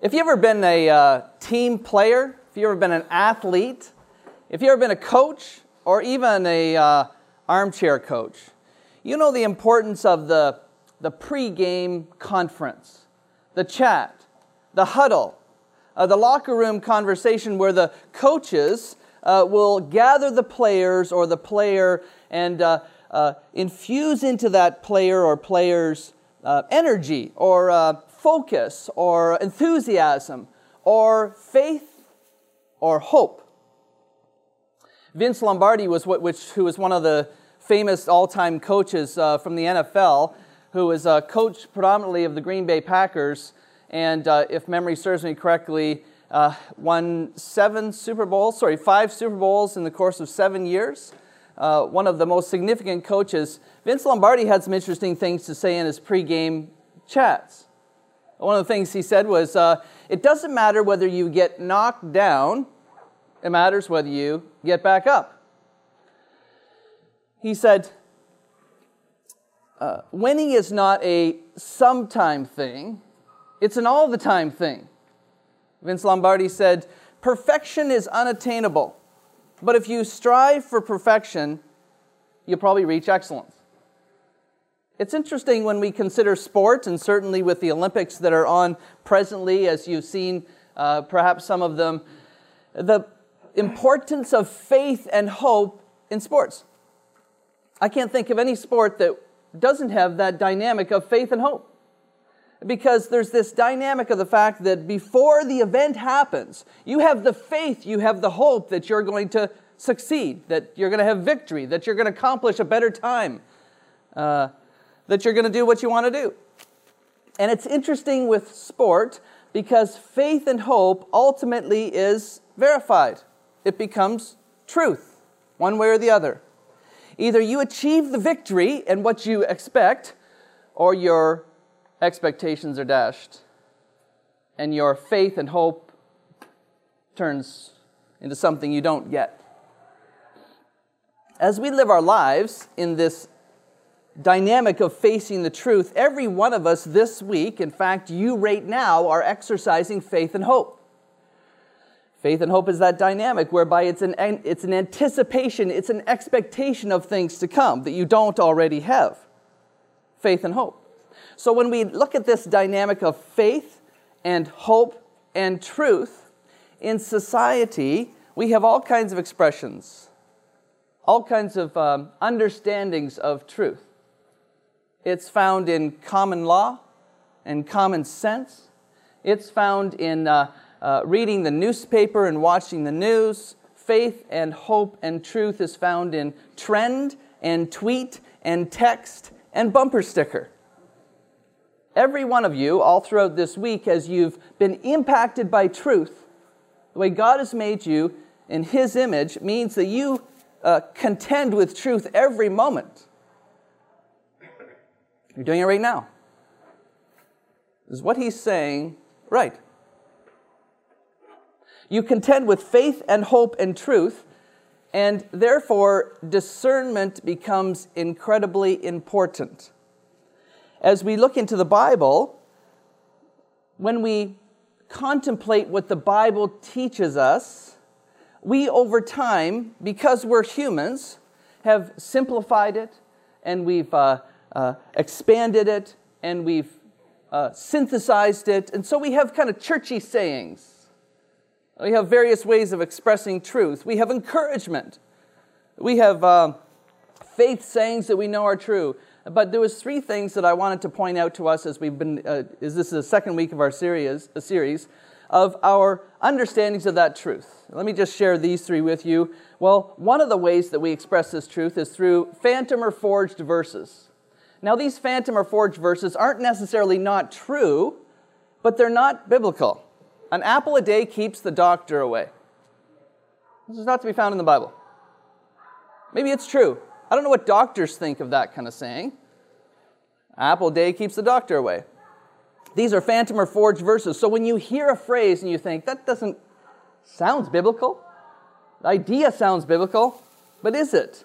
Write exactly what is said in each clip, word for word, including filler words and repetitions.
If you've ever been a uh, team player, if you've ever been an athlete, if you've ever been a coach, or even a uh, armchair coach, you know the importance of the, the pre-game conference, the chat, the huddle, uh, the locker room conversation where the coaches uh, will gather the players or the player and uh, uh, infuse into that player or player's uh, energy or uh, focus or enthusiasm or faith or hope. Vince Lombardi was what, which, who was one of the famous all-time coaches uh, from the N F L, who was a coach predominantly of the Green Bay Packers, and uh, if memory serves me correctly, uh, won seven Super Bowls, sorry, five Super Bowls in the course of seven years. Uh, one of the most significant coaches. Vince Lombardi had some interesting things to say in his pregame chats. One of the things he said was, uh, it doesn't matter whether you get knocked down, it matters whether you get back up. He said, uh, winning is not a sometime thing, it's an all-the-time thing. Vince Lombardi said, perfection is unattainable, but if you strive for perfection, you'll probably reach excellence. It's interesting when we consider sport, and certainly with the Olympics that are on presently, as you've seen uh, perhaps some of them, the importance of faith and hope in sports. I can't think of any sport that doesn't have that dynamic of faith and hope. Because there's this dynamic of the fact that before the event happens, you have the faith, you have the hope that you're going to succeed, that you're going to have victory, that you're going to accomplish a better time, uh, that you're going to do what you want to do. And it's interesting with sport because faith and hope ultimately is verified. It becomes truth, one way or the other. Either you achieve the victory and what you expect, or your expectations are dashed, and your faith and hope turns into something you don't get. As we live our lives in this dynamic of facing the truth, every one of us this week, in fact, you right now, are exercising faith and hope. Faith and hope is that dynamic whereby it's an, it's an anticipation, it's an expectation of things to come that you don't already have. Faith and hope. So when we look at this dynamic of faith and hope and truth, in society, we have all kinds of expressions, all kinds of um, understandings of truth. It's found in common law and common sense. It's found in uh, uh, reading the newspaper and watching the news. Faith and hope and truth is found in trend and tweet and text and bumper sticker. Every one of you, all throughout this week, as you've been impacted by truth, the way God has made you in His image means that you uh, contend with truth every moment. You're doing it right now. Is what He's saying right? You contend with faith and hope and truth, and therefore discernment becomes incredibly important. As we look into the Bible, when we contemplate what the Bible teaches us, we over time, because we're humans, have simplified it, and we've uh, uh, expanded it, and we've uh, synthesized it, and so we have kind of churchy sayings. We have various ways of expressing truth. We have encouragement. We have uh, faith sayings that we know are true. But there was three things that I wanted to point out to us as we've been, uh, as this is the second week of our series, a series of our understandings of that truth. Let me just share these three with you. Well, one of the ways that we express this truth is through phantom or forged verses. Now, these phantom or forged verses aren't necessarily not true, but they're not biblical. An apple a day keeps the doctor away. This is not to be found in the Bible. Maybe it's true. I don't know what doctors think of that kind of saying. Apple a day keeps the doctor away. These are phantom or forged verses. So when you hear a phrase and you think, that doesn't, sounds biblical. The idea sounds biblical, but is it?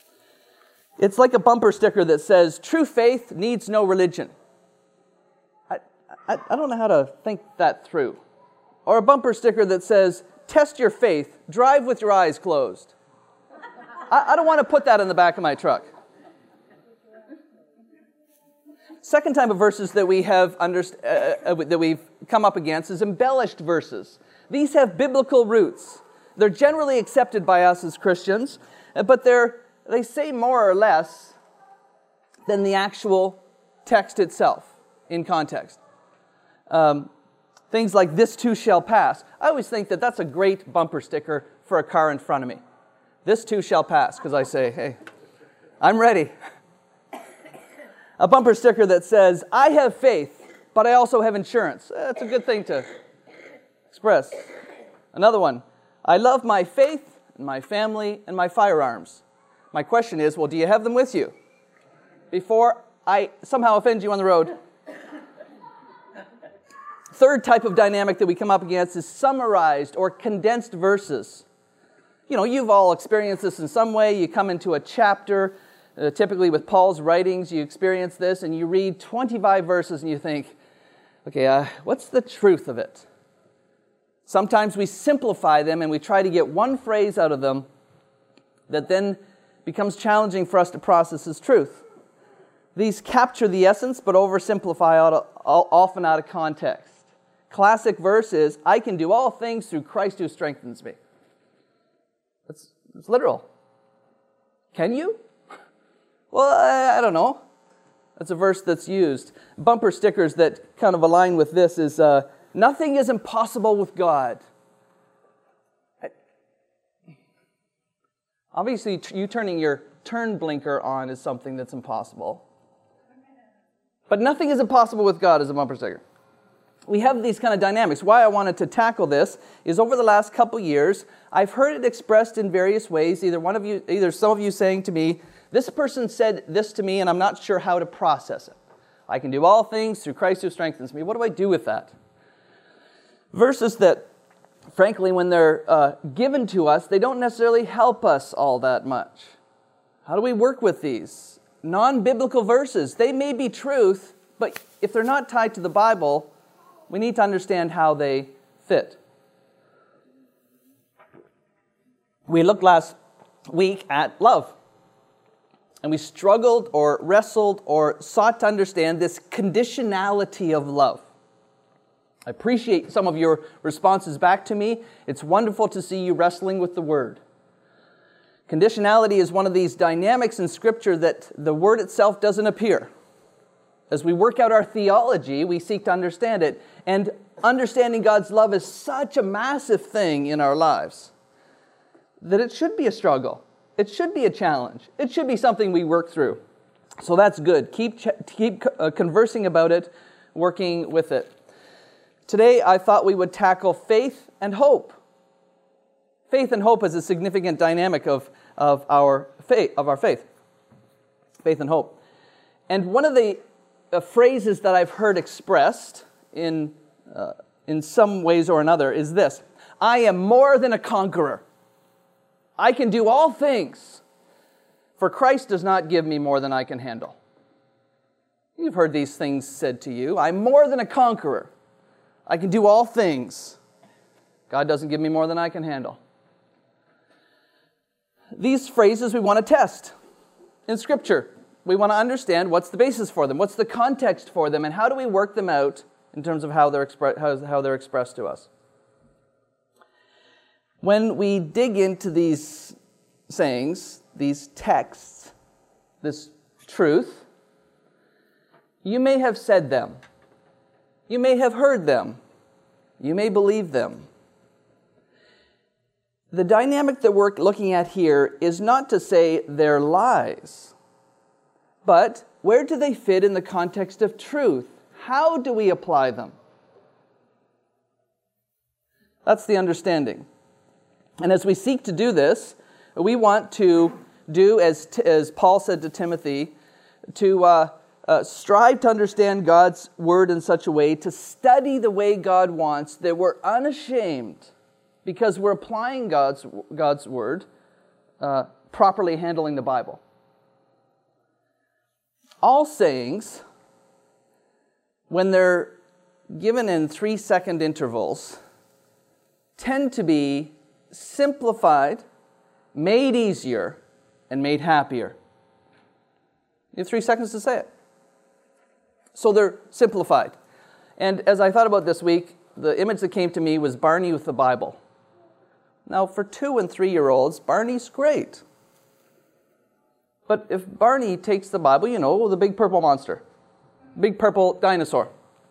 It's like a bumper sticker that says, true faith needs no religion. I, I, I don't know how to think that through. Or a bumper sticker that says, test your faith, drive with your eyes closed. I, I don't want to put that in the back of my truck. Second type of verses that we have underst- uh, uh, that we've come up against is embellished verses. These have biblical roots. They're generally accepted by us as Christians, but they're they say more or less than the actual text itself in context. Um, things like "this too shall pass." I always think that that's a great bumper sticker for a car in front of me. This too shall pass, because I say, hey, I'm ready. A bumper sticker that says, I have faith, but I also have insurance. That's a good thing to express. Another one, I love my faith, and my family, and my firearms. My question is, well, do you have them with you before I somehow offend you on the road? Third type of dynamic that we come up against is summarized or condensed verses. You know, you've all experienced this in some way. You come into a chapter, uh, typically with Paul's writings, you experience this, and you read twenty-five verses and you think, okay, uh, what's the truth of it? Sometimes we simplify them and we try to get one phrase out of them that then becomes challenging for us to process as truth. These capture the essence but oversimplify out of, often out of context. Classic verse is, I can do all things through Christ who strengthens me. That's, that's literal. Can you? Well, I, I don't know. That's a verse that's used. Bumper stickers that kind of align with this is, uh, nothing is impossible with God. Obviously, you turning your turn blinker on is something that's impossible. But nothing is impossible with God is a bumper sticker. We have these kind of dynamics. Why I wanted to tackle this is over the last couple years, I've heard it expressed in various ways. Either one of you, either some of you saying to me, this person said this to me and I'm not sure how to process it. I can do all things through Christ who strengthens me. What do I do with that? Verses that, frankly, when they're uh, given to us, they don't necessarily help us all that much. How do we work with these? Non-biblical verses, they may be truth, but if they're not tied to the Bible, we need to understand how they fit. We looked last week at love, and we struggled or wrestled or sought to understand this conditionality of love. I appreciate some of your responses back to me. It's wonderful to see you wrestling with the Word. Conditionality is one of these dynamics in Scripture that the Word itself doesn't appear. As we work out our theology, we seek to understand it. And understanding God's love is such a massive thing in our lives that it should be a struggle. It should be a challenge. It should be something we work through. So that's good. Keep, ch- keep uh, conversing about it, working with it. Today, I thought we would tackle faith and hope. Faith and hope is a significant dynamic of, of our faith, of our faith. Faith and hope. And one of the uh, phrases that I've heard expressed in, uh, in some ways or another is this: I am more than a conqueror. I can do all things, for Christ does not give me more than I can handle. You've heard these things said to you. I'm more than a conqueror. I can do all things. God doesn't give me more than I can handle. These phrases we want to test in Scripture. We want to understand what's the basis for them, what's the context for them, and how do we work them out in terms of how they're, expre- how, how they're expressed to us. When we dig into these sayings, these texts, this truth, you may have said them. You may have heard them. You may believe them. The dynamic that we're looking at here is not to say they're lies, but where do they fit in the context of truth? How do we apply them? That's the understanding. And as we seek to do this, we want to do, as, as Paul said to Timothy, to uh, uh, strive to understand God's Word in such a way, to study the way God wants, that we're unashamed because we're applying God's, God's Word, uh, properly handling the Bible. All sayings when they're given in three-second intervals, tend to be simplified, made easier, and made happier. You have three seconds to say it. So they're simplified. And as I thought about this week, the image that came to me was Barney with the Bible. Now, for two and three-year-olds, Barney's great. But if Barney takes the Bible, you know, the big purple monster, big purple dinosaur.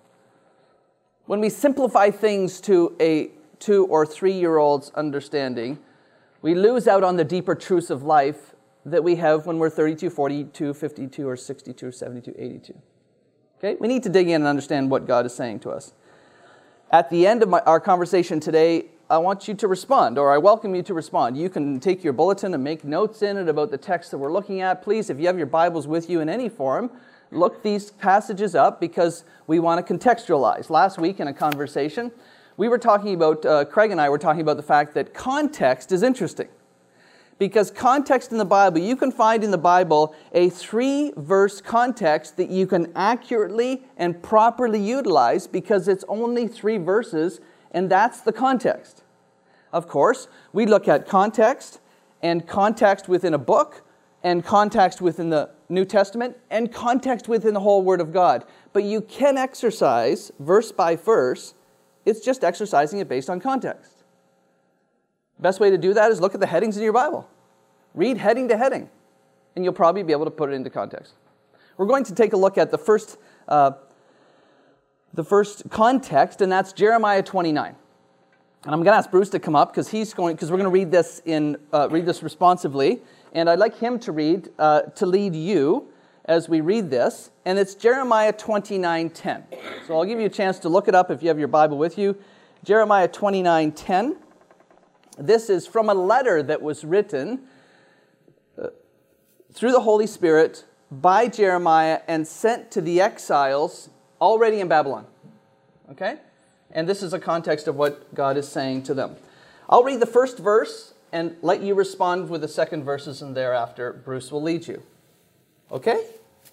When we simplify things to a two or three-year-old's understanding, we lose out on the deeper truths of life that we have when we're thirty-two, forty-two, fifty-two, or sixty-two, or seventy-two, eighty-two. Okay? We need to dig in and understand what God is saying to us. At the end of my, our conversation today, I want you to respond, or I welcome you to respond. You can take your bulletin and make notes in it about the text that we're looking at. Please, if you have your Bibles with you in any form, look these passages up because we want to contextualize. Last week in a conversation, we were talking about, uh, Craig and I were talking about the fact that context is interesting. Because context in the Bible, you can find in the Bible a three-verse context that you can accurately and properly utilize because it's only three verses, and that's the context. Of course, we look at context, and context within a book, and context within the New Testament, and context within the whole Word of God. But you can exercise verse by verse. It's just exercising it based on context. Best way to do that is look at the headings in your Bible. Read heading to heading, and you'll probably be able to put it into context. We're going to take a look at the first, uh, the first context, and that's Jeremiah twenty-nine. And I'm going to ask Bruce to come up because he's going because we're going to read this in uh, read this responsively, and I'd like him to read uh, to lead you as we read this, and it's Jeremiah twenty-nine ten. So I'll give you a chance to look it up if you have your Bible with you. Jeremiah twenty-nine ten. This is from a letter that was written uh, through the Holy Spirit by Jeremiah and sent to the exiles already in Babylon. Okay? And this is a context of what God is saying to them. I'll read the first verse and let you respond with the second verses, and thereafter Bruce will lead you. Okay?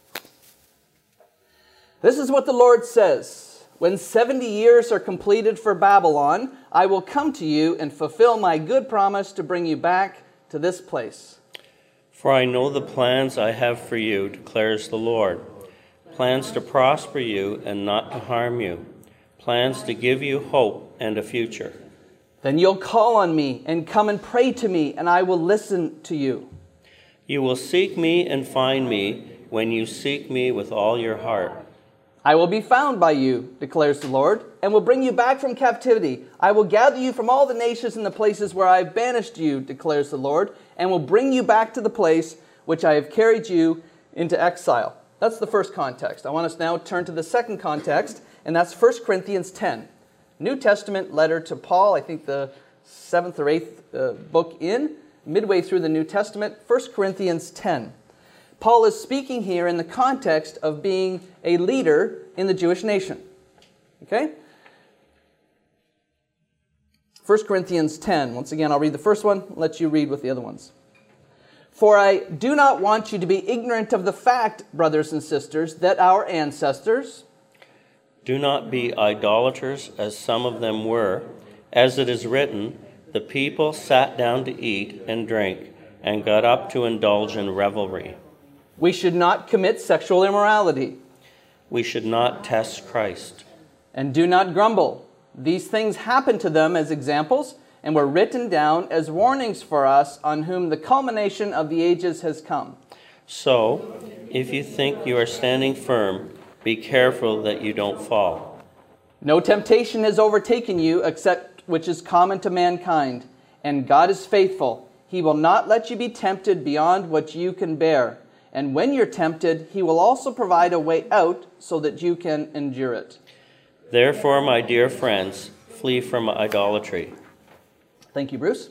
This is what the Lord says. When seventy years are completed for Babylon, I will come to you and fulfill my good promise to bring you back to this place. For I know the plans I have for you, declares the Lord. Plans to prosper you and not to harm you. Plans to give you hope and a future. Then you'll call on me and come and pray to me, and I will listen to you. You will seek me and find me when you seek me with all your heart. I will be found by you, declares the Lord, and will bring you back from captivity. I will gather you from all the nations and the places where I have banished you, declares the Lord, and will bring you back to the place which I have carried you into exile. That's the first context. I want us now to turn to the second context, and that's First Corinthians ten. New Testament letter to Paul, I think the seventh or eighth uh, book in, midway through the New Testament, First Corinthians ten. Paul is speaking here in the context of being a leader in the Jewish nation. Okay? First Corinthians ten. Once again, I'll read the first one, let you read with the other ones. For I do not want you to be ignorant of the fact, brothers and sisters, that our ancestors... Do not be idolaters, as some of them were. As it is written, the people sat down to eat and drink, and got up to indulge in revelry. We should not commit sexual immorality. We should not test Christ. And do not grumble. These things happened to them as examples, and were written down as warnings for us, on whom the culmination of the ages has come. So, if you think you are standing firm, be careful that you don't fall. No temptation has overtaken you except which is common to mankind, and God is faithful. He will not let you be tempted beyond what you can bear. And when you're tempted, he will also provide a way out so that you can endure it. Therefore, my dear friends, flee from idolatry. Thank you, Bruce.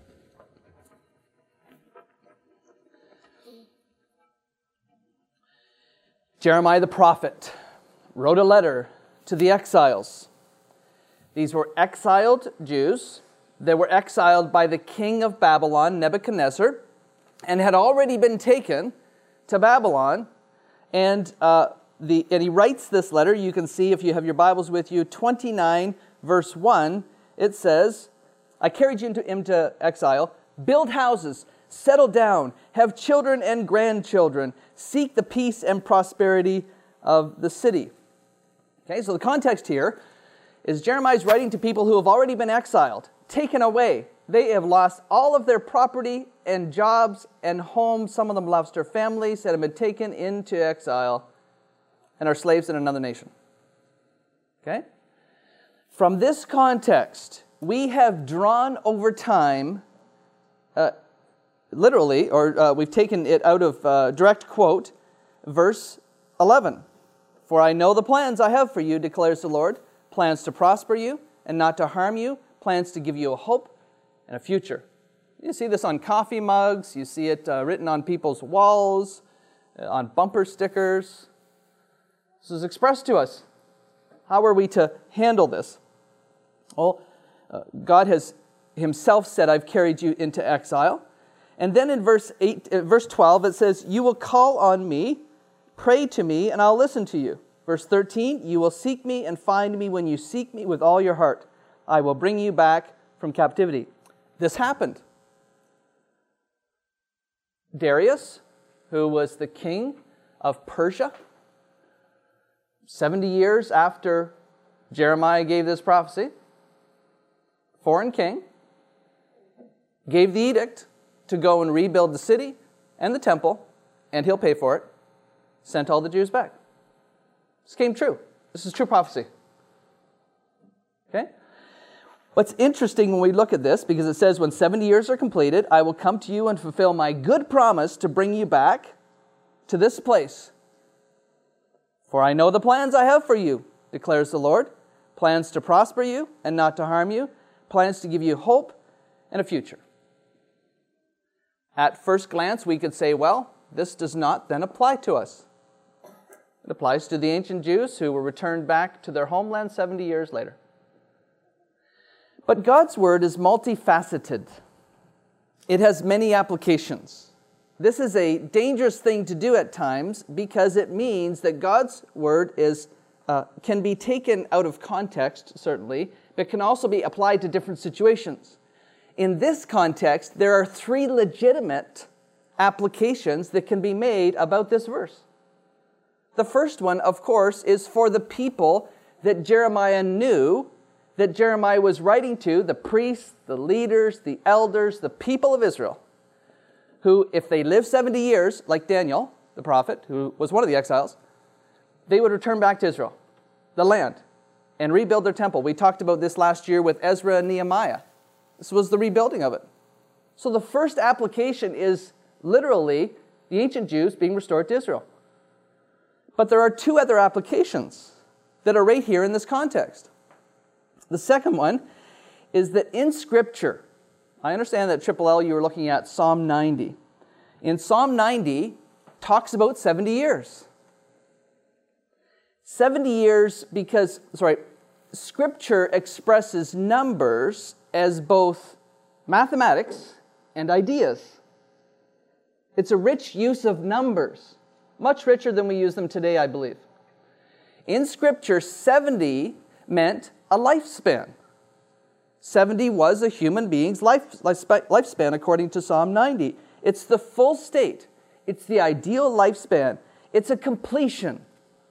Jeremiah the prophet wrote a letter to the exiles. These were exiled Jews. They were exiled by the king of Babylon, Nebuchadnezzar, and had already been taken to Babylon, and uh, the, and he writes this letter, you can see if you have your Bibles with you, twenty-nine, verse one, it says, I carried you into, into exile, build houses, settle down, have children and grandchildren, seek the peace and prosperity of the city. Okay, so the context here is Jeremiah's writing to people who have already been exiled, taken away. They have lost all of their property and jobs and homes. Some of them lost their families and have been taken into exile and are slaves in another nation. Okay? From this context, we have drawn over time, uh, literally, or uh, we've taken it out of uh, direct quote, verse eleven. For I know the plans I have for you, declares the Lord, plans to prosper you and not to harm you, plans to give you a hope and a future. You see this on coffee mugs, you see it uh, written on people's walls, uh, on bumper stickers. This is expressed to us. How are we to handle this? Well, uh, God has himself said, I've carried you into exile. And then in verse eight, uh, verse twelve, it says, you will call on me, pray to me, and I'll listen to you. Verse thirteen, you will seek me and find me when you seek me with all your heart. I will bring you back from captivity. This happened. Darius, who was the king of Persia, seventy years after Jeremiah gave this prophecy, foreign king, gave the edict to go and rebuild the city and the temple, and he'll pay for it, sent all the Jews back. This came true. This is true prophecy. Okay? What's interesting when we look at this, because it says, when seventy years are completed, I will come to you and fulfill my good promise to bring you back to this place. For I know the plans I have for you, declares the Lord, plans to prosper you and not to harm you, plans to give you hope and a future. At first glance, we could say, well, this does not then apply to us. It applies to the ancient Jews who were returned back to their homeland seventy years later. But God's word is multifaceted. It has many applications. This is a dangerous thing to do at times because it means that God's word is uh, can be taken out of context, certainly, but can also be applied to different situations. In this context, there are three legitimate applications that can be made about this verse. The first one, of course, is for the people that Jeremiah knew, that Jeremiah was writing to, the priests, the leaders, the elders, the people of Israel, who, if they lived seventy years, like Daniel, the prophet, who was one of the exiles, they would return back to Israel, the land, and rebuild their temple. We talked about this last year with Ezra and Nehemiah. This was the rebuilding of it. So the first application is literally the ancient Jews being restored to Israel. But there are two other applications that are right here in this context. The second one is that in Scripture, I understand that Triple L, you were looking at Psalm ninety. In Psalm ninety, talks about seventy years. seventy years because, sorry, Scripture expresses numbers as both mathematics and ideas. It's a rich use of numbers, much richer than we use them today, I believe. In Scripture, seventy meant a lifespan. seventy was a human being's life, lifespan according to Psalm ninety. It's the full state. It's the ideal lifespan. It's a completion.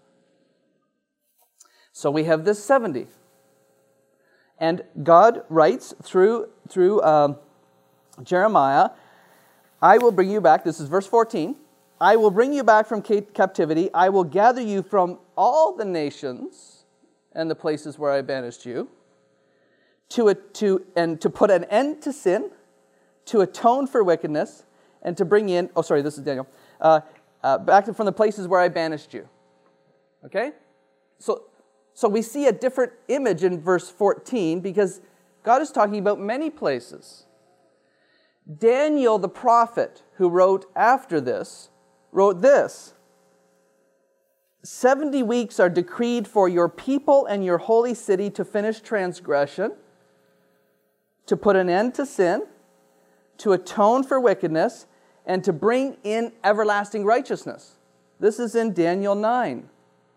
So we have this seventy. And God writes through, through um, Jeremiah, I will bring you back, this is verse fourteen, I will bring you back from captivity, I will gather you from all the nations and the places where I banished you, to, a, to, and to put an end to sin, to atone for wickedness, and to bring in, oh sorry, this is Daniel, uh, uh, back from the places where I banished you. Okay? So, so we see a different image in verse fourteen because God is talking about many places. Daniel the prophet, who wrote after this, wrote this, seventy weeks are decreed for your people and your holy city to finish transgression, to put an end to sin, to atone for wickedness, and to bring in everlasting righteousness. This is in Daniel nine.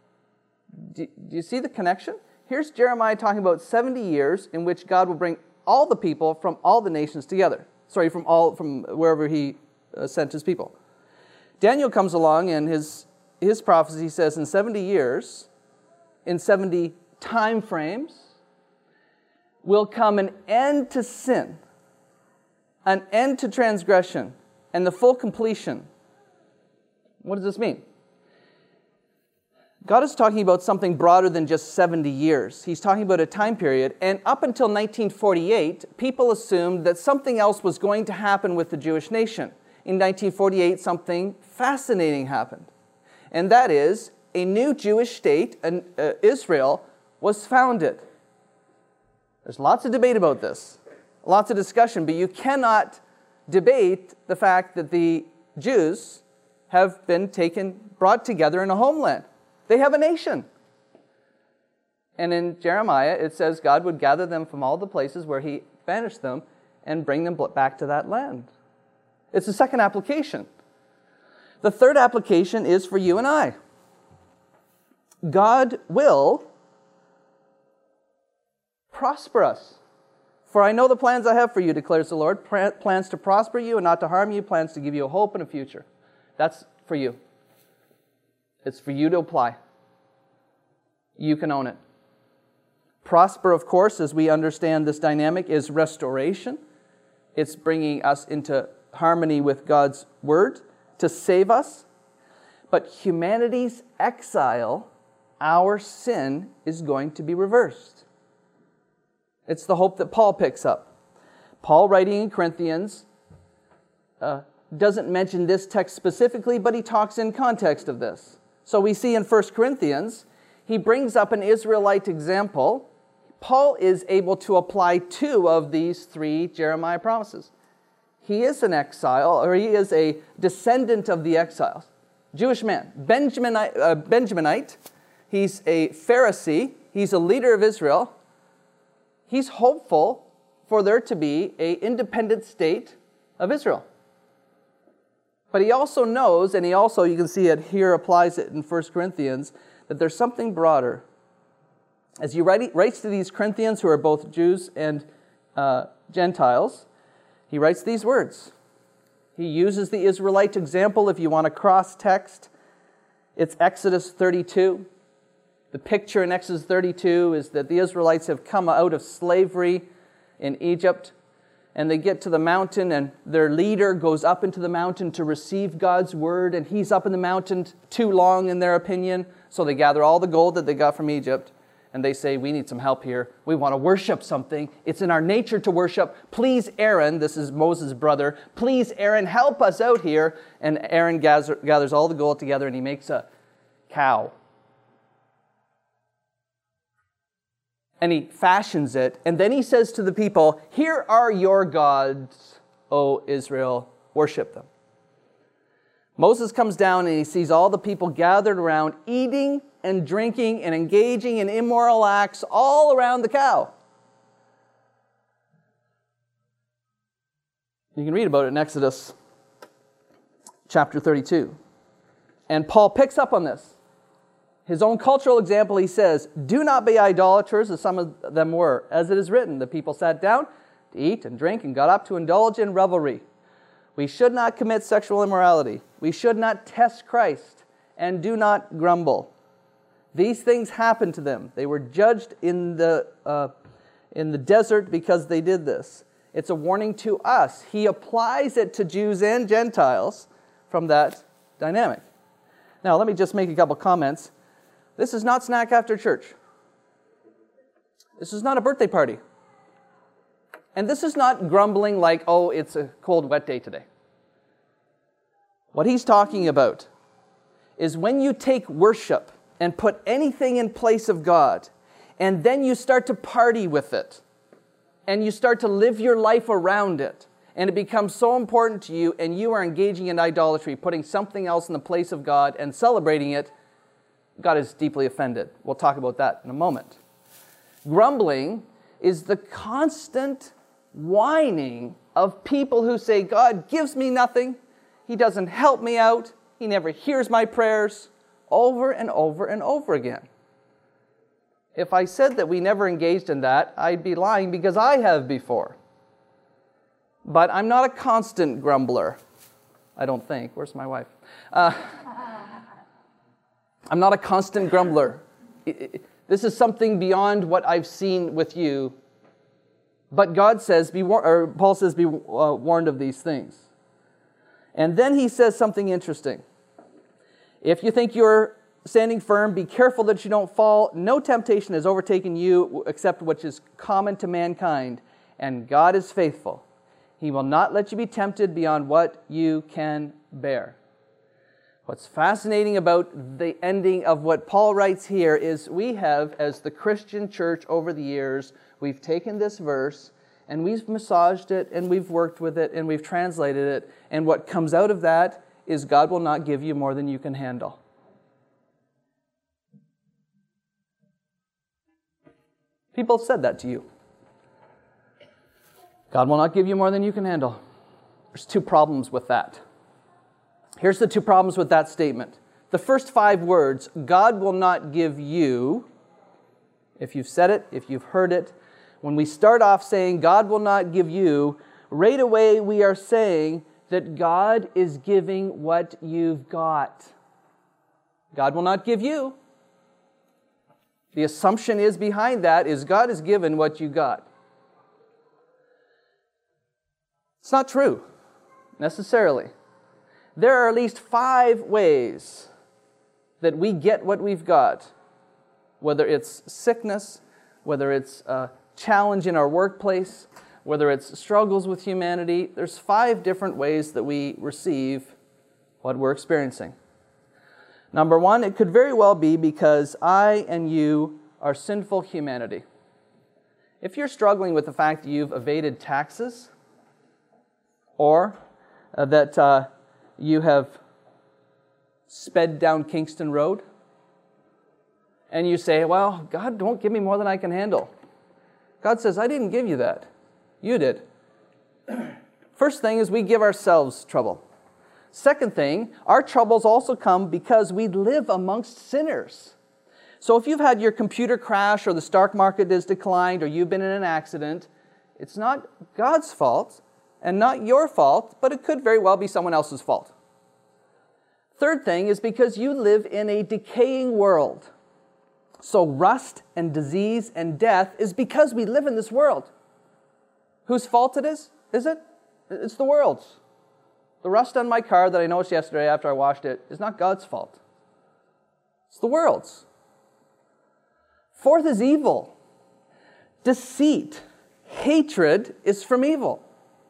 Do, do you see the connection? Here's Jeremiah talking about seventy years in which God will bring all the people from all the nations together. Sorry, from all from wherever he uh, sent his people. Daniel comes along, and his, his prophecy says in seventy years, in seventy time frames, will come an end to sin, an end to transgression, and the full completion. What does this mean? God is talking about something broader than just seventy years. He's talking about a time period, and up until nineteen forty-eight, people assumed that something else was going to happen with the Jewish nation. In nineteen forty-eight, something fascinating happened, and that is a new Jewish state, an, uh, Israel, was founded. There's lots of debate about this, lots of discussion, but you cannot debate the fact that the Jews have been taken, brought together in a homeland. They have a nation. And in Jeremiah, it says God would gather them from all the places where he banished them and bring them back to that land. It's the second application. The third application is for you and I. God will prosper us. For I know the plans I have for you, declares the Lord, plans to prosper you and not to harm you, plans to give you a hope and a future. That's for you. It's for you to apply. You can own it. Prosper, of course, as we understand this dynamic, is restoration. It's bringing us into harmony with God's word to save us. But humanity's exile, our sin, is going to be reversed. It's the hope that Paul picks up. Paul, writing in Corinthians, uh, doesn't mention this text specifically, but he talks in context of this. So we see in First Corinthians, he brings up an Israelite example. Paul is able to apply two of these three Jeremiah promises. He is an exile, or he is a descendant of the exiles. Jewish man, Benjaminite, uh, Benjaminite. He's a Pharisee. He's a leader of Israel. He's hopeful for there to be an independent state of Israel. But he also knows, and he also, you can see it here, applies it in First Corinthians, that there's something broader. As he write, writes to these Corinthians, who are both Jews and uh, Gentiles, he writes these words. He uses the Israelite example. If you want to cross-text, it's Exodus thirty-two. The picture in Exodus thirty-two is that the Israelites have come out of slavery in Egypt, and they get to the mountain, and their leader goes up into the mountain to receive God's word, and he's up in the mountain too long, in their opinion, so they gather all the gold that they got from Egypt, and they say, we need some help here. We want to worship something. It's in our nature to worship. Please, Aaron, this is Moses' brother, please, Aaron, help us out here. And Aaron gather, gathers all the gold together, and he makes a cow. And he fashions it, and then he says to the people, here are your gods, O Israel, worship them. Moses comes down and he sees all the people gathered around, eating and drinking and engaging in immoral acts all around the cow. You can read about it in Exodus chapter thirty-two. And Paul picks up on this. His own cultural example, he says, do not be idolaters, as some of them were. As it is written, the people sat down to eat and drink and got up to indulge in revelry. We should not commit sexual immorality. We should not test Christ, and do not grumble. These things happened to them. They were judged in the, uh, in the desert because they did this. It's a warning to us. He applies it to Jews and Gentiles from that dynamic. Now, let me just make a couple comments. This is not snack after church. This is not a birthday party. And this is not grumbling like, oh, it's a cold, wet day today. What he's talking about is when you take worship and put anything in place of God, and then you start to party with it, and you start to live your life around it, and it becomes so important to you, and you are engaging in idolatry, putting something else in the place of God and celebrating it, God is deeply offended. We'll talk about that in a moment. Grumbling is the constant whining of people who say, God gives me nothing, He doesn't help me out, He never hears my prayers, over and over and over again. If I said that we never engaged in that, I'd be lying because I have before. But I'm not a constant grumbler, I don't think. Where's my wife? Uh, I'm not a constant grumbler. This is something beyond what I've seen with you. But God says, be war- or Paul says, be uh, warned of these things. And then he says something interesting. If you think you're standing firm, be careful that you don't fall. No temptation has overtaken you except what is common to mankind. And God is faithful. He will not let you be tempted beyond what you can bear. What's fascinating about the ending of what Paul writes here is we have, as the Christian church over the years, we've taken this verse and we've massaged it and we've worked with it and we've translated it. And what comes out of that is God will not give you more than you can handle. People have said that to you. God will not give you more than you can handle. There's two problems with that. Here's the two problems with that statement. The first five words, God will not give you, if you've said it, if you've heard it, when we start off saying God will not give you, right away we are saying that God is giving what you've got. God will not give you. The assumption is behind that is God has given what you got. It's not true, necessarily. There are at least five ways that we get what we've got, whether it's sickness, whether it's a challenge in our workplace, whether it's struggles with humanity. There's five different ways that we receive what we're experiencing. Number one, it could very well be because I and you are sinful humanity. If you're struggling with the fact that you've evaded taxes, or uh, that uh, you have sped down Kingston Road, and you say, well, God won't give me more than I can handle. God says, I didn't give you that. You did. First thing is we give ourselves trouble. Second thing, our troubles also come because we live amongst sinners. So if you've had your computer crash or the stock market has declined or you've been in an accident, it's not God's fault and not your fault, but it could very well be someone else's fault. Third thing is because you live in a decaying world. So rust and disease and death is because we live in this world. Whose fault it is? Is it? It's the world's. The rust on my car that I noticed yesterday after I washed it is not God's fault. It's the world's. Fourth is evil. Deceit, hatred is from evil.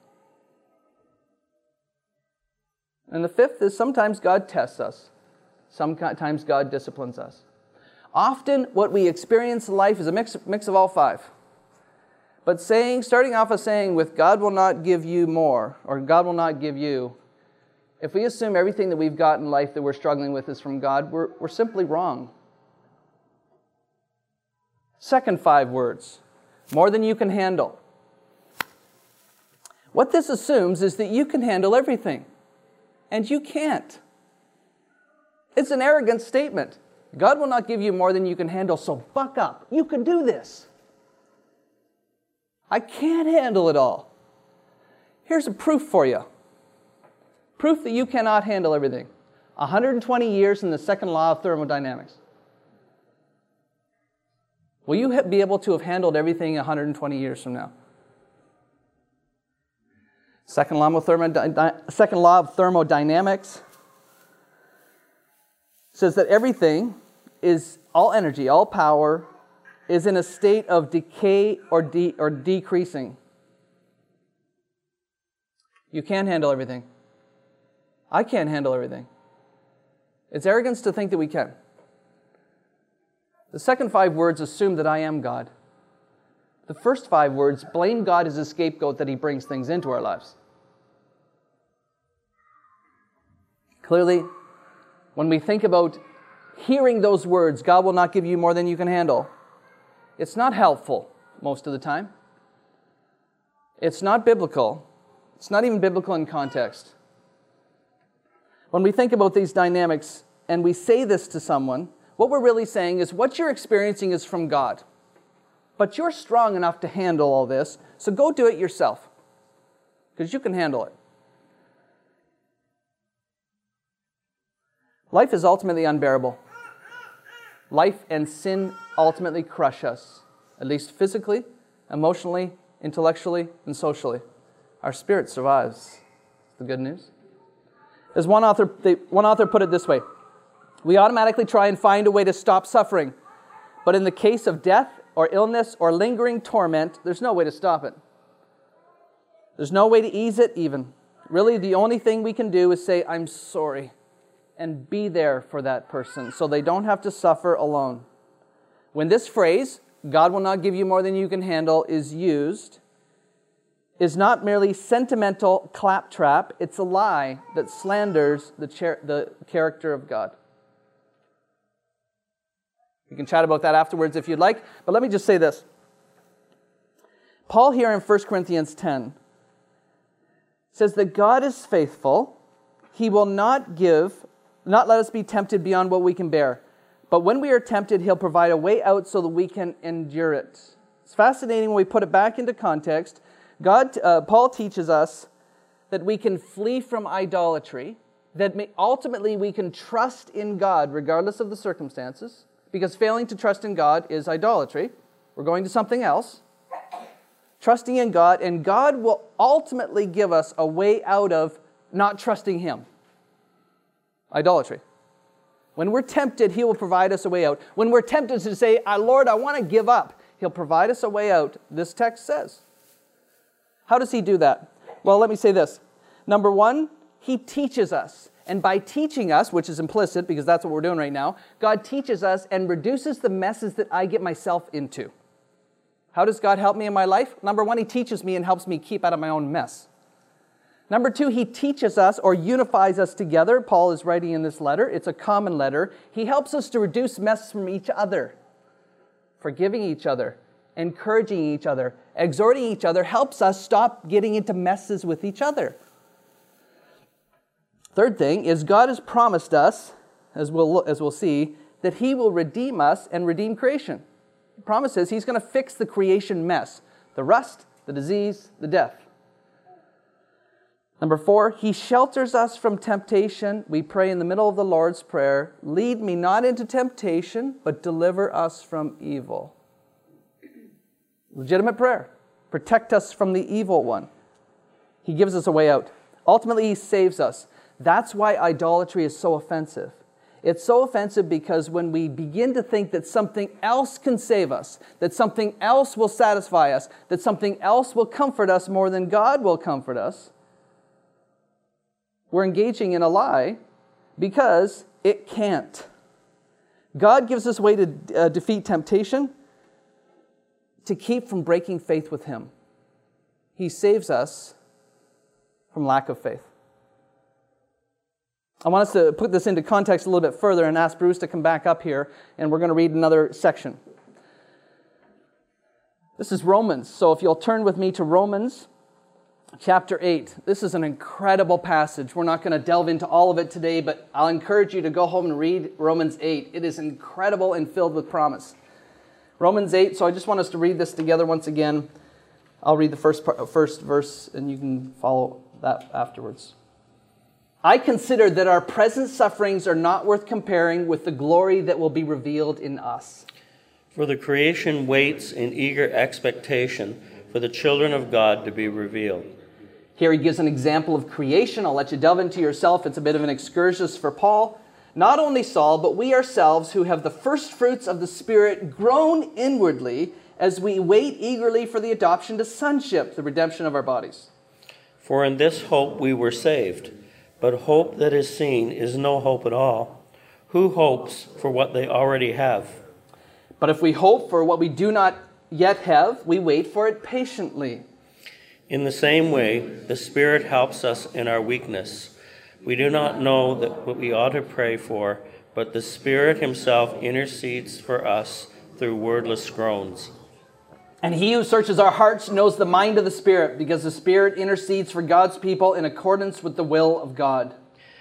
And the fifth is sometimes God tests us. Sometimes God disciplines us. Often what we experience in life is a mix, mix of all five. But saying, starting off as saying with God will not give you more, or God will not give you, if we assume everything that we've got in life that we're struggling with is from God, we're, we're simply wrong. Second five words, more than you can handle. What this assumes is that you can handle everything, and you can't. It's an arrogant statement. God will not give you more than you can handle, so buck up. You can do this. I can't handle it all. Here's a proof for you. Proof that you cannot handle everything. one hundred twenty years in the second law of thermodynamics. Will you be able to have handled everything one hundred twenty years from now? Second law of, thermody- second law of thermodynamics says that everything is, all energy, all power, is in a state of decay or, de- or decreasing. You can't handle everything. I can't handle everything. It's arrogance to think that we can. The second five words assume that I am God. The first five words blame God as a scapegoat that He brings things into our lives. Clearly, when we think about hearing those words, God will not give you more than you can handle, it's not helpful most of the time. It's not biblical. It's not even biblical in context. When we think about these dynamics and we say this to someone, what we're really saying is what you're experiencing is from God. But you're strong enough to handle all this, so go do it yourself, because you can handle it. Life is ultimately unbearable. Life and sin ultimately crush us, at least physically, emotionally, intellectually, and socially. Our spirit survives. That's the good news. As one author, they, one author put it this way, we automatically try and find a way to stop suffering, but in the case of death or illness or lingering torment, there's no way to stop it. There's no way to ease it even. Really, the only thing we can do is say, I'm sorry, and be there for that person so they don't have to suffer alone. When this phrase, God will not give you more than you can handle, is used, is not merely sentimental claptrap, it's a lie that slanders the, char- the character of God. We can chat about that afterwards if you'd like, but let me just say this. Paul here in First Corinthians ten says that God is faithful. He will not give, not let us be tempted beyond what we can bear. But when we are tempted, He'll provide a way out so that we can endure it. It's fascinating when we put it back into context. God, uh, Paul teaches us that we can flee from idolatry, that may, ultimately we can trust in God regardless of the circumstances, because failing to trust in God is idolatry. We're going to something else. Trusting in God, and God will ultimately give us a way out of not trusting Him. Idolatry. When we're tempted, He will provide us a way out. When we're tempted to say, Lord, I want to give up, He'll provide us a way out, this text says. How does He do that? Well, let me say this. Number one, He teaches us. And by teaching us, which is implicit because that's what we're doing right now, God teaches us and reduces the messes that I get myself into. How does God help me in my life? Number one, He teaches me and helps me keep out of my own mess. Number two, He teaches us or unifies us together. Paul is writing in this letter. It's a common letter. He helps us to reduce mess from each other. Forgiving each other, encouraging each other, exhorting each other helps us stop getting into messes with each other. Third thing is God has promised us, as we'll, as we'll see, that He will redeem us and redeem creation. He promises He's going to fix the creation mess, the rust, the disease, the death. Number four, He shelters us from temptation. We pray in the middle of the Lord's Prayer, lead me not into temptation, but deliver us from evil. Legitimate prayer. Protect us from the evil one. He gives us a way out. Ultimately, He saves us. That's why idolatry is so offensive. It's so offensive because when we begin to think that something else can save us, that something else will satisfy us, that something else will comfort us more than God will comfort us, we're engaging in a lie because it can't. God gives us a way to uh, defeat temptation, to keep from breaking faith with Him. He saves us from lack of faith. I want us to put this into context a little bit further and ask Bruce to come back up here, and we're going to read another section. This is Romans, so if you'll turn with me to Romans chapter eight. This is an incredible passage. We're not going to delve into all of it today, but I'll encourage you to go home and read Romans eight. It is incredible and filled with promise. Romans eight, so I just want us to read this together once again. I'll read the first part, first verse, and you can follow that afterwards. I consider that our present sufferings are not worth comparing with the glory that will be revealed in us. For the creation waits in eager expectation for the children of God to be revealed. Here he gives an example of creation. I'll let you delve into yourself. It's a bit of an excursus for Paul. Not only Saul, but we ourselves who have the first fruits of the Spirit groan inwardly as we wait eagerly for the adoption to sonship, the redemption of our bodies. For in this hope we were saved. But hope that is seen is no hope at all. Who hopes for what they already have? But if we hope for what we do not yet have, we wait for it patiently. In the same way, the Spirit helps us in our weakness. We do not know that what we ought to pray for, but the Spirit Himself intercedes for us through wordless groans. And He who searches our hearts knows the mind of the Spirit, because the Spirit intercedes for God's people in accordance with the will of God.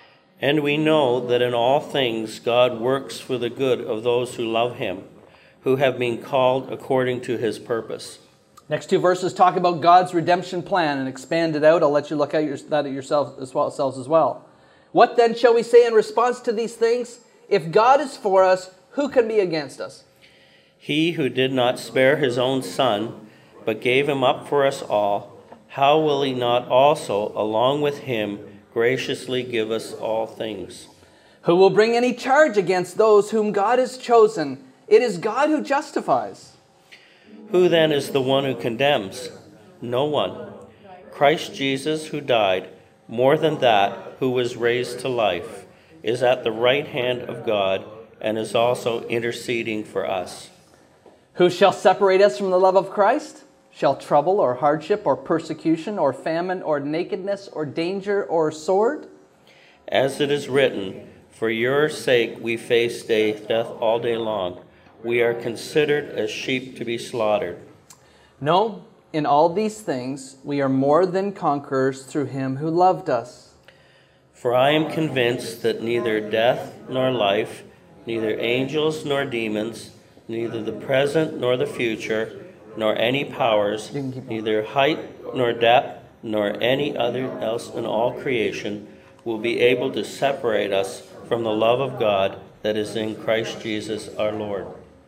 And we know that in all things God works for the good of those who love him, who have been called according to his purpose. Next two verses talk about God's redemption plan and expand it out. I'll let you look at your, that at yourself as well, yourselves as well. What then shall we say in response to these things? If God is for us, who can be against us? He who did not spare his own son, but gave him up for us all, how will he not also, along with him, graciously give us all things? Who will bring any charge against those whom God has chosen? It is God who justifies. Who then is the one who condemns? No one. Christ Jesus, who died, more than that, who was raised to life, is at the right hand of God and is also interceding for us. Who shall separate us from the love of Christ? Shall trouble or hardship or persecution or famine or nakedness or danger or sword? As it is written, for your sake we face death all day long. We are considered as sheep to be slaughtered. No, in all these things we are more than conquerors through him who loved us. For I am convinced that neither death nor life, neither angels nor demons, neither the present nor the future, nor any powers, neither height nor depth, nor any other else in all creation, will be able to separate us from the love of God that is in Christ Jesus our Lord.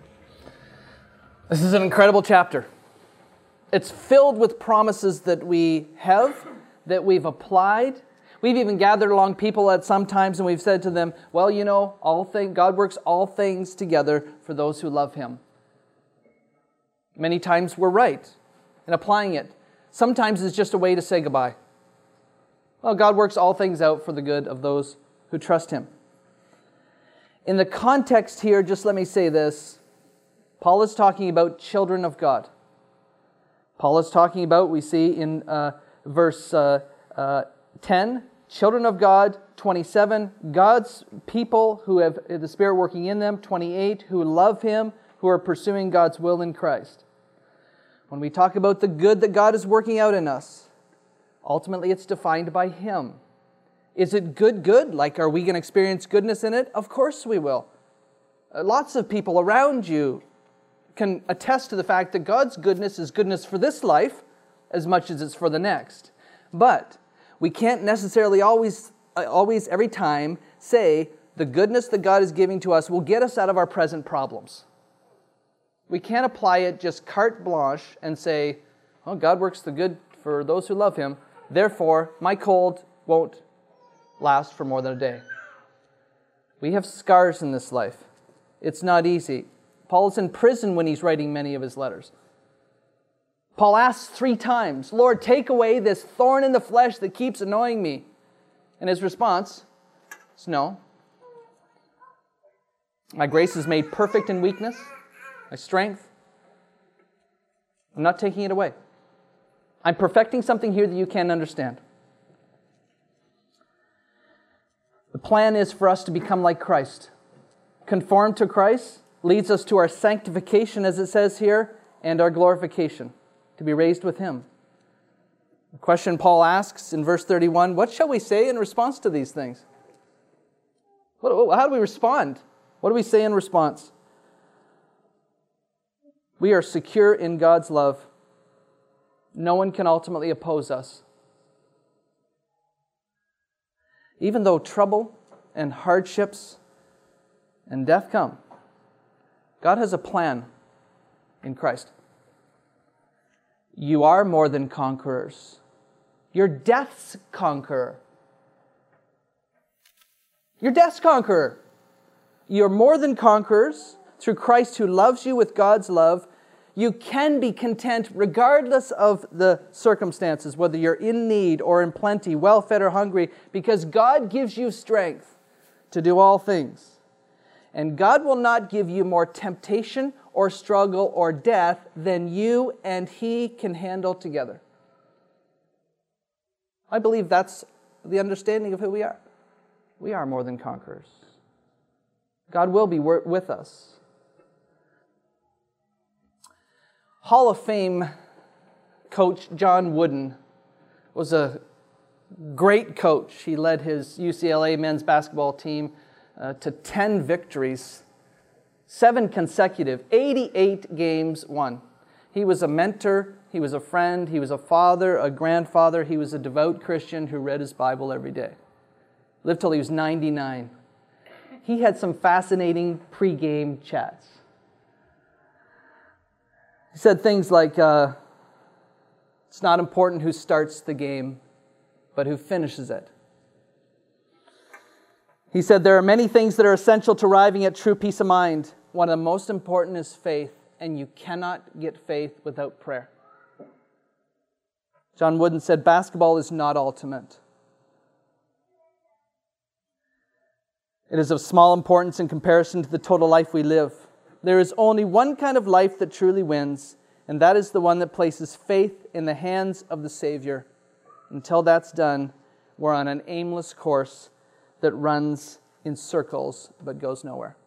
This is an incredible chapter. It's filled with promises that we have, that we've applied. We've even gathered along people at some times and we've said to them, well, you know, all thing, God works all things together for those who love him. Many times we're right in applying it. Sometimes it's just a way to say goodbye. Well, God works all things out for the good of those who trust him. In the context here, just let me say this. Paul is talking about children of God. Paul is talking about, we see in uh, verse uh, uh, ten, children of God, twenty-seven, God's people who have the Spirit working in them, twenty-eight, who love him, who are pursuing God's will in Christ. When we talk about the good that God is working out in us, ultimately it's defined by him. Is it good good? Like, are we going to experience goodness in it? Of course we will. Uh, lots of people around you can attest to the fact that God's goodness is goodness for this life as much as it's for the next. But we can't necessarily always, uh, always every time say the goodness that God is giving to us will get us out of our present problems. We can't apply it just carte blanche and say, oh, God works the good for those who love him, therefore my cold won't last for more than a day. We have scars in this life. It's not easy. Paul's in prison when he's writing many of his letters. Paul asks three times, Lord, take away this thorn in the flesh that keeps annoying me. And his response is no. My grace is made perfect in weakness. My strength, I'm not taking it away. I'm perfecting something here that you can't understand. The plan is for us to become like Christ. Conform to Christ leads us to our sanctification, as it says here, and our glorification, to be raised with him. The question Paul asks in verse thirty-one, what shall we say in response to these things? What, how do we respond? What do we say in response? We are secure in God's love. No one can ultimately oppose us. Even though trouble and hardships and death come, God has a plan in Christ. You are more than conquerors. You're death's conqueror. You're death's conqueror. You're more than conquerors through Christ who loves you with God's love. You can be content regardless of the circumstances, whether you're in need or in plenty, well-fed or hungry, because God gives you strength to do all things. And God will not give you more temptation or struggle or death than you and He can handle together. I believe that's the understanding of who we are. We are more than conquerors. God will be with us. Hall of Fame coach John Wooden was a great coach. He led his U C L A men's basketball team uh, to ten victories, seven consecutive, eighty-eight games won. He was a mentor, he was a friend, he was a father, a grandfather, he was a devout Christian who read his Bible every day. Lived till he was ninety-nine. He had some fascinating pre-game chats. He said things like, uh, it's not important who starts the game, but who finishes it. He said there are many things that are essential to arriving at true peace of mind. One of the most important is faith, and you cannot get faith without prayer. John Wooden said basketball is not ultimate. It is of small importance in comparison to the total life we live. There is only one kind of life that truly wins, and that is the one that places faith in the hands of the Savior. Until that's done, we're on an aimless course that runs in circles but goes nowhere.